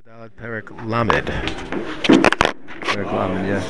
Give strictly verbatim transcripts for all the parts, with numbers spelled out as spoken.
Daled Perek Lamed. Perek Lamed, yeah.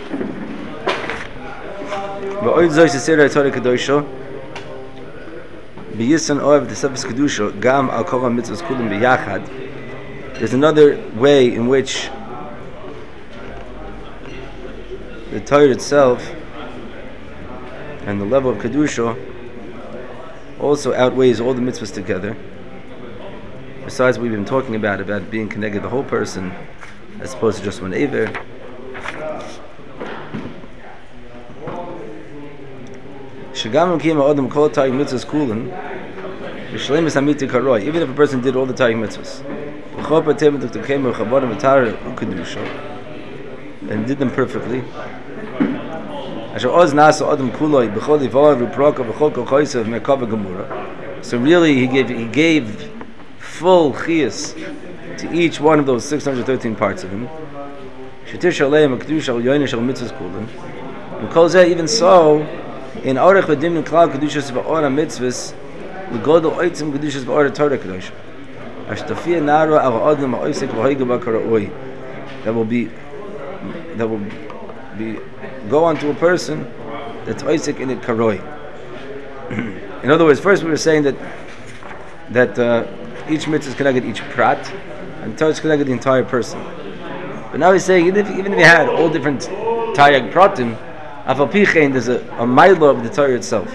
V'oid zoi sesira Torah Kedosha b'yisan oev the Sefer Kedusha gam al kol mitzvos kulim b'yachad. There's another way in which the Torah itself and the level of Kedusha also outweighs all the mitzvahs together. Besides what we've been talking about, about being connected to the whole person, as opposed to just one Aver. Even if a person did all the Taryag mitzvahs, and did them perfectly, so really he gave he gave full chiyas to each one of those six hundred thirteen parts of him. Even so, in Orach V'dim Klal Kedushas V'Ora Mitzvahs, L'Godol Oitzim Kedushas V'Ora Torah Kedosha. Ashtafia Nara Al Odom Ha'Oisek V'Hoiga B'Kara'oi. That will be, that will be, go on to a person that's Oisek in it Karoi. In other words, first we were saying that that uh, each mitzvah is connected to each prat, and Torah is connected to the entire person. But now he's saying, even if, even if you had all different Taryag pratim, Afal Pichein, there's a, a milo of the Torah itself.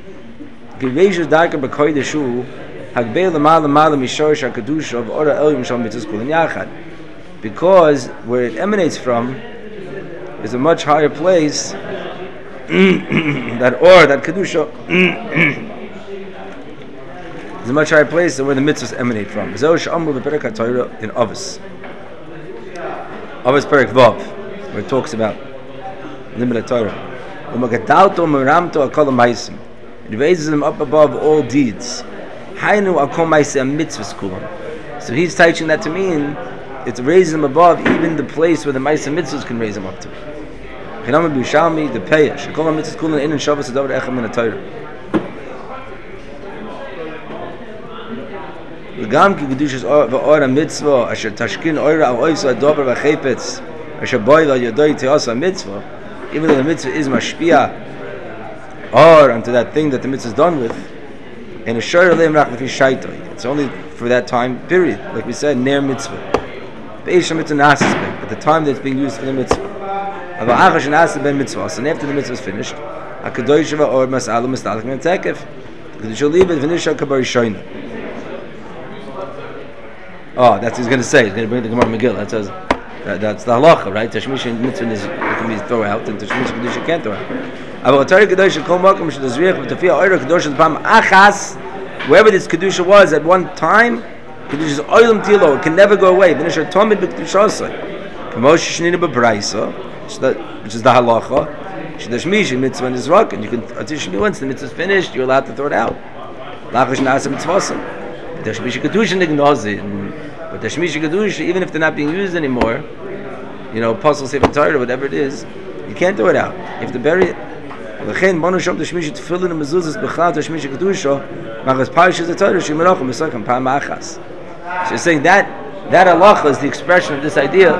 Because where it emanates from is a much higher place, that or, that Kedusha, is a much higher place than where the mitzvahs emanate from. In Avos. Avos Perek Vav, where it talks about limited Torah. It raises them up above all deeds. So he's teaching that to mean it raises them above even the place where the Maisa mitzvahs can raise them up to. The Peah, Shekol mitzvahs kulan in and Shabbos adavar echem min Torah. Gam ki kedushas v'ora mitzvah asher tashkin oira al oisa adavar v'chepetz asher boy la yadoi teasa mitzvah. Even though the mitzvah is mashpia or onto that thing that the mitzvah is done with, and a shor leim rach lefi shaitoi. It's only for that time period, like we said, ner mitzvah. Be'esh mitzvah nasis ben, at the time that it's being used for the mitzvah. Ava achash nasis ben mitzvah. So after the mitzvah is finished, hakadosh va'or mas'alu mistalach min tekef. Kedushah libet v'nisha kabar shoyna. Oh, that's what he's going to say. He's going to bring the Gemara Megillah. That says that, that's the halacha, right? Tashmish and mitzvah is can be thrown out, and Tashmish and kedusha can't throw out. But Torah kedusha kol makom shedazriach v'tafiyah oira kedusha pam achas. Wherever this kedusha was at one time, kedusha is oilam tilo. It can never go away. V'nisha tomid b'kedushasai. Kamosh shnina b'braisa, which is the halacha. Shedashmish and mitzvah is rock, and you can additionally once the mitzvah is finished, you're allowed to throw it out. Lachash nasa mitzvasam. Tashmish kedusha ignores it. But the Shemish Kedusha, even if they're not being used anymore, you know, Apostle Sefer Torah, whatever it is, you can't throw it out. You have to bury it. So you're saying that that halacha is the expression of this idea.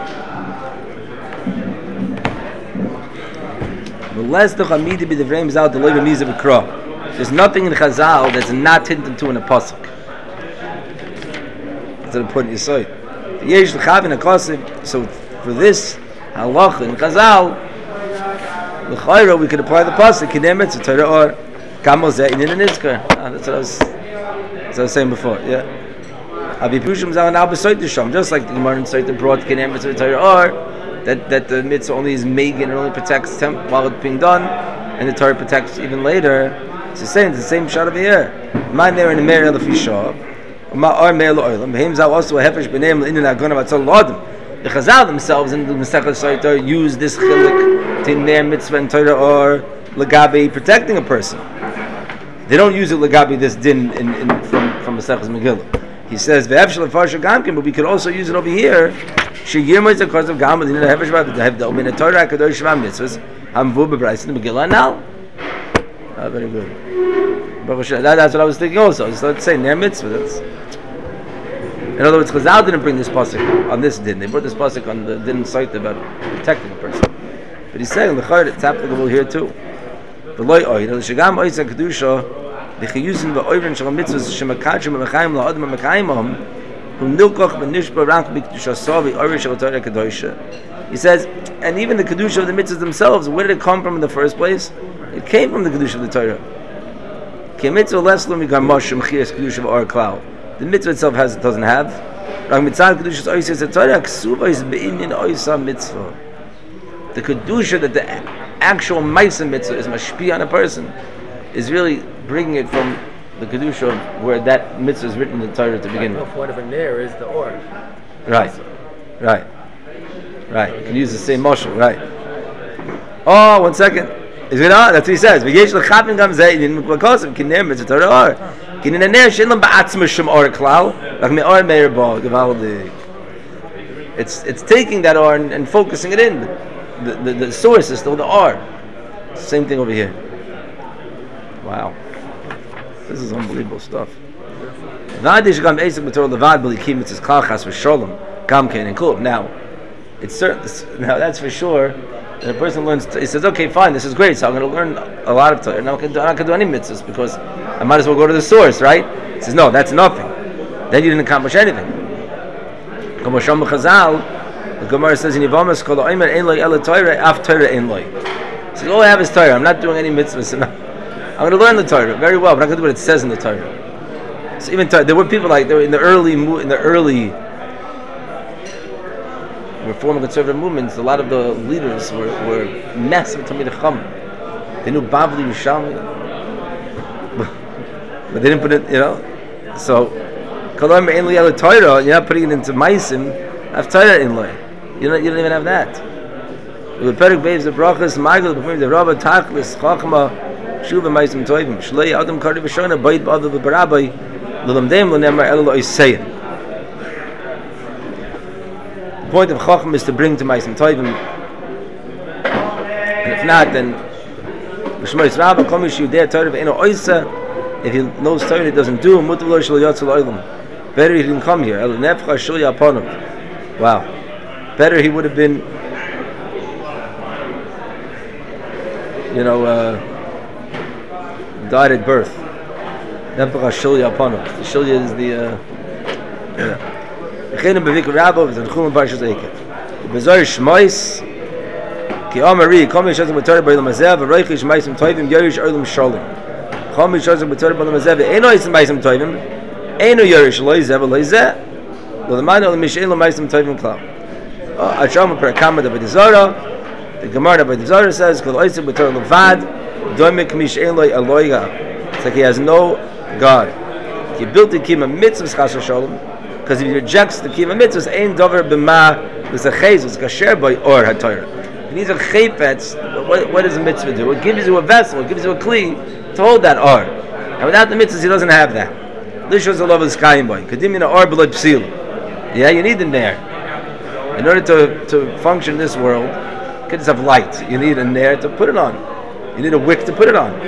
There's nothing in Chazal that's not hinted to in a pasuk. That's an important yesod. So for this halacha in Chazal, l'chayra we could apply the pasuk kinei mitzvah Torah or kamol zeh inin nizkar. That's what I was, that's what I was saying before. Yeah. Abi pushim zal now besoit sham, just like the Gemara in Sotah brought kinei mitzvah Torah or that that the mitzvah only is megan and only protects temp while it's being done, and the Torah protects even later. It's the same. It's the same shot over here. My there in the Meir Elafishah. The Chazal themselves in the Masechah Sotah use this chilik to their mitzvah and Torah or legabi protecting a person. They don't use it legabi this din in, in, from from Masechah Megillah. He says but we could also use it over here. Sheyirma is a cause of gam within the hefesh about the have the omen Torah kadosh shvam mitzvahs hamvu bebrayis in the Megillah now. Ah, very good. That's what I was thinking also. So let's say ner mitzvah. That's In other words, Chazal didn't bring this pasuk on this din. They brought this pasuk on the din site about protecting a person. But he's saying the chayr it's applicable here too. The loy oy, the shagam oy sa kedusha, the chiyusin va'oyren shal mitzvahs shemakachim v'mechayim la'adam v'mechayimahum, who nilkoch v'nishba rank b'kedusha savi oy shal Torah kedusha. He says, and even the kedusha of the mitzvahs themselves, where did it come from in the first place? It came from the kedusha of the Torah. Ki mitzvah leslum yigam moshem chiyas kedusha v'or klal. The mitzvah itself has doesn't have. Rak mitzvah kedusha oy says the Torah ksuva is be'inyan oy sa mitzvah. The kedusha that the actual ma'aseh mitzvah is mashpi on a person is really bringing it from the kedusha of where that mitzvah is written in the Torah to begin with. Whatever there is the or. Right, right, right. You can use the same mashal, right? Oh, one second. Is it on? That's what he says. V'yesh l'chapin gam ze'in v'kosim k'ner mitzvah Torah or k'nin aner she'en ba'atzma shem or klal like me'or meir bo gevaldi. It's it's taking that or and, and focusing it in. The, the, the source is still the R. Same thing over here. Wow. This is unbelievable stuff. Now, it's certain, now that's for sure. And a person learns, he says, okay, fine, this is great, so I'm going to learn a lot of Torah. Now I'm not going to do any mitzvahs because I might as well go to the source, right? He says, no, that's nothing. Then you didn't accomplish anything. The Gemara says in Yivamas, "Kol ha'omer ein lo ela Torah, af Torah ein lo." He says, all I have is Torah. I'm not doing any mitzvahs. I'm going to learn the Torah very well, but I'm not going to do what it says in the Torah. So even Torah, there were people like there were in the early in the early Reform conservative movements. A lot of the leaders were were massive Talmidei Chacham. They knew Bavli Yerushalmi, but they didn't put it. You know, so Kol ha'omer ein lo ela Torah. You're not putting it into Maisim. Af Torah ein lo. You don't, you don't even have that. The Perek Beis the brachas Michael before the Rabba Tachlis Chachma Shuva Ma'asim Tovim Shlei Adam Kari V'Shona Bayit B'Adav V'Barabbai L'Lamdeim L'Nemar Elo L'Oiseim. The point of Chachma is to bring to Ma'asim Tovim, and if not, then L'Shmois Rabba Kol Mish Yudei Torah V'Eino Oisa. If he knows Torah, he doesn't do. Mutav Lo Shlo Yotzel Oilam. Better he didn't come here. Elo Nefcha Shul Yaponov. Wow. Better he would have been, you know, uh, died at birth. Nefach Shilya Apanov. The Shilya is the, uh, yeah. V'cheinu b'vik Rabba v'zanchum b'parshas Eikev. B'zor Shmois ki Amari Komi Shazim B'Torah B'Olam Hazeh v'Roichi Shmaisim Tovim Yorish Olam Shalom. Komi Shazim B'Torah B'Olam Hazeh v'Eino Yisim Maisim Tovim Eino Yorish Lo Yizeh v'Lo Yizeh L'Leman Olam Mishein Lo Maisim Tovim Klal. Acham Perakama the B'Dizara. The Gemara B'Dizara says, "Kol Oisem B'Torah Levad, Doimik Mish Ein Lo Eloiga." It's like he has no God. He built the Kiyum Mitzvahs Chas v'Sholom, because if he rejects the Kiyum Mitzvahs, Ein Dover B'Ma L'Zachez L'Zkasher By Or HaTorah. He needs a chayfetz. What, what does a mitzvah do? It gives you a vessel. It gives you a kli to hold that or. And without the mitzvahs, he doesn't have that. Lishos Alav L'Skayim Boy. Kadim Yina Or B'Lo Psil. Yeah, you need the nair. In order to, to function in this world, you can't just have light. You need a nair to put it on. You need a wick to put it on.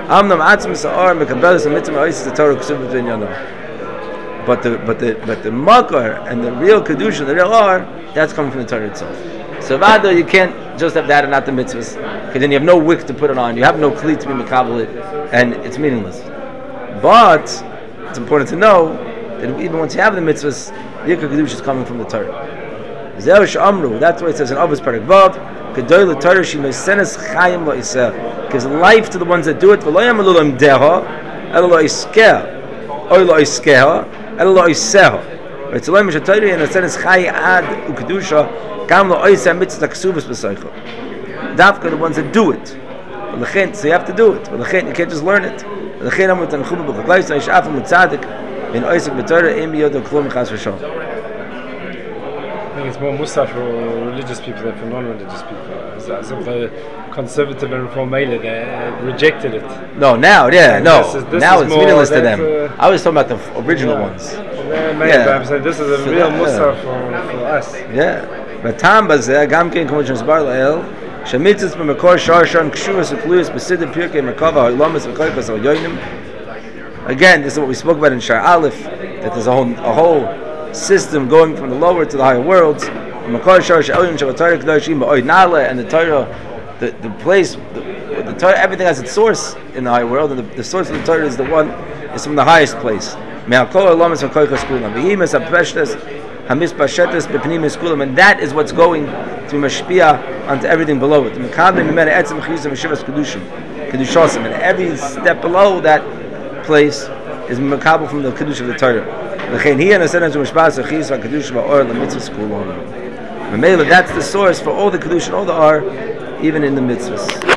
But the but the but the makar and the real kedusha, the real or, that's coming from the Torah itself. So vada, you can't just have that and not the mitzvahs, because then you have no wick to put it on. You have no kli to be makabel it, and it's meaningless. But it's important to know that even once you have the mitzvahs, the kedusha is coming from the Torah. That's why it says in Avos Perek Vav, "Kedoi l'Torah shemesenes chayim lo'iseh." Gives life to the ones that do it. V'lo yamalu lo'im deha, elo lo'iskeha, oy lo'iskeha, elo lo'iseha. Right? So lo'im she'Torah and mesenes chay ad u'kedusha gam lo'iseh mitzvah ksuvas b'seichel. Dafka the ones that do it. So you have to do it. You can't just learn it. L'chein amu tanchuba b'chaglayis ha'ishafim l'tzadik in oisek b'Torah im yodo klum chas v'shom. I think it's more musaf for religious people than for non-religious people. As of the conservative and reform male, they rejected it. No, now, yeah, and no. This is, this now it's meaningless to them. Uh, I was talking about the original yeah. ones. Yeah, yeah. I'm saying this is a for real musaf yeah. for, for us. Yeah. But Tam Bazeh, Gamkin, Commission's Bar Lael, Shemitzis B'Mekor Sharshan, Kshuvas Ukluyas, B'Sidim Pirkei Merkava, Ha'olamas V'Koikas Al Yoinim. Again, this is what we spoke about in Shar Aleph, that there's a whole, a whole system going from the lower to the higher worlds. And the Torah, the, the place, the, the Torah, everything has its source in the higher world, and the, the source of the Torah is the one, is from the highest place. And that is what's going to be mashpia onto everything below it. And every step below that place is makabel from the kedusha of the Torah. That's the source for all the kedusha and all the ar, even in the mitzvahs.